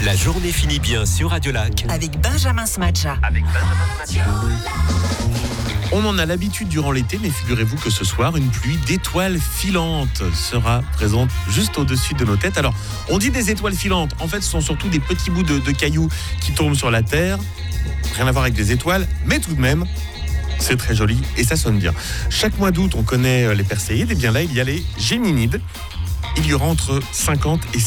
La journée finit bien sur Radio Lac. Avec Benjamin Smadja. On en a l'habitude durant l'été, mais figurez-vous que ce soir, une pluie d'étoiles filantes sera présente juste au-dessus de nos têtes. Alors, on dit des étoiles filantes. En fait, ce sont surtout des petits bouts de cailloux qui tombent sur la Terre. Rien à voir avec des étoiles, mais tout de même, c'est très joli et ça sonne bien. Chaque mois d'août, on connaît les Perséides. Et bien là, il y a les Géminides. Il y aura entre 50 et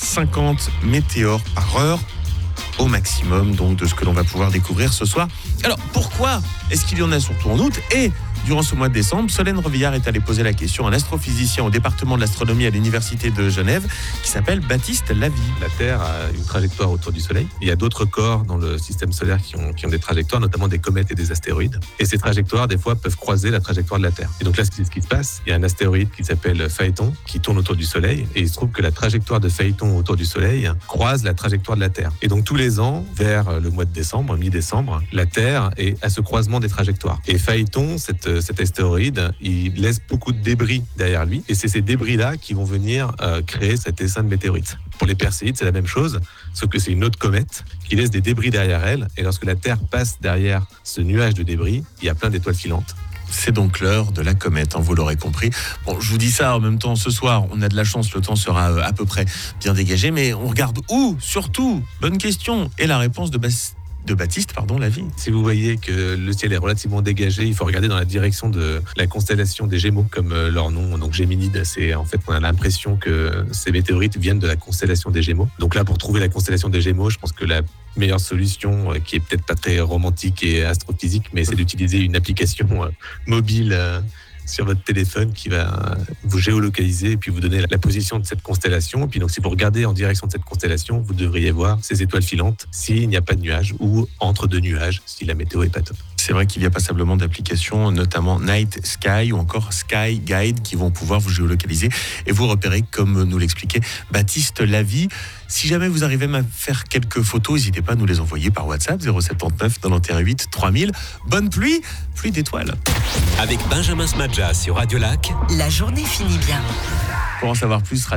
150 météores par heure au maximum, donc de ce que l'on va pouvoir découvrir ce soir. Alors, pourquoi est-ce qu'il y en a surtout en août ? Et durant ce mois de décembre, Solène Revillard est allée poser la question à un astrophysicien au département de l'astronomie à l'université de Genève qui s'appelle Baptiste Lavie. La Terre a une trajectoire autour du Soleil. Il y a d'autres corps dans le système solaire qui ont des trajectoires, notamment des comètes et des astéroïdes. Et ces trajectoires, des fois, peuvent croiser la trajectoire de la Terre. Et donc là, ce qui se passe, il y a un astéroïde qui s'appelle Phaéton qui tourne autour du Soleil. Et il se trouve que la trajectoire de Phaéton autour du Soleil croise la trajectoire de la Terre. Et donc tous les ans, vers le mois de décembre, mi-décembre, la Terre est à ce croisement des trajectoires. Et Phaéton, cet astéroïde, il laisse beaucoup de débris derrière lui. Et c'est ces débris-là qui vont venir créer cet essaim de météorites. Pour les Perséides, c'est la même chose, sauf que c'est une autre comète qui laisse des débris derrière elle. Et lorsque la Terre passe derrière ce nuage de débris, il y a plein d'étoiles filantes. C'est donc l'heure de la comète, vous l'aurez compris. Bon, je vous dis ça en même temps, ce soir, on a de la chance, le temps sera à peu près bien dégagé, mais on regarde où, surtout ? Bonne question. Et la réponse de Baptiste, Lavie. Si vous voyez que le ciel est relativement dégagé, il faut regarder dans la direction de la constellation des Gémeaux, comme leur nom, donc Géminide. C'est en fait, on a l'impression que ces météorites viennent de la constellation des Gémeaux. Donc là, pour trouver la constellation des Gémeaux, je pense que la meilleure solution, qui est peut-être pas très romantique et astrophysique, mais c'est d'utiliser une application mobile sur votre téléphone qui va vous géolocaliser et puis vous donner la position de cette constellation. Et puis donc, si vous regardez en direction de cette constellation, vous devriez voir ces étoiles filantes s'il n'y a pas de nuages ou entre deux nuages si la météo est pas top. C'est vrai qu'il y a passablement d'applications, notamment Night Sky ou encore Sky Guide, qui vont pouvoir vous géolocaliser et vous repérer, comme nous l'expliquait Baptiste Lavie. Si jamais vous arrivez à faire quelques photos, n'hésitez pas à nous les envoyer par WhatsApp 079 91 8 3000. Bonne pluie d'étoiles. Avec Benjamin Smadja sur Radio Lac. La journée finit bien. Pour en savoir plus,